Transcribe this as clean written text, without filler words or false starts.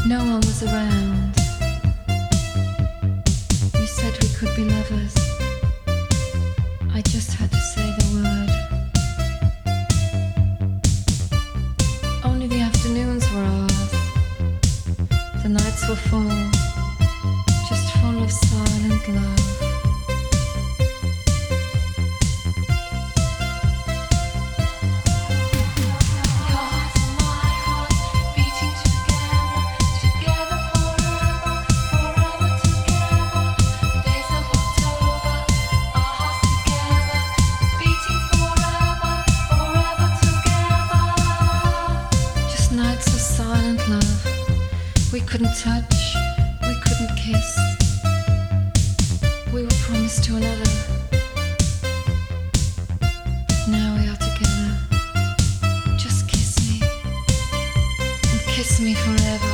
No one was around. You said we could be lovers. I just had to say the word. Only the afternoons were ours. The nights were full, just full of silent love. We couldn't touch, we couldn't kiss. We were promised to another. Now we are together. Just kiss me, and kiss me forever.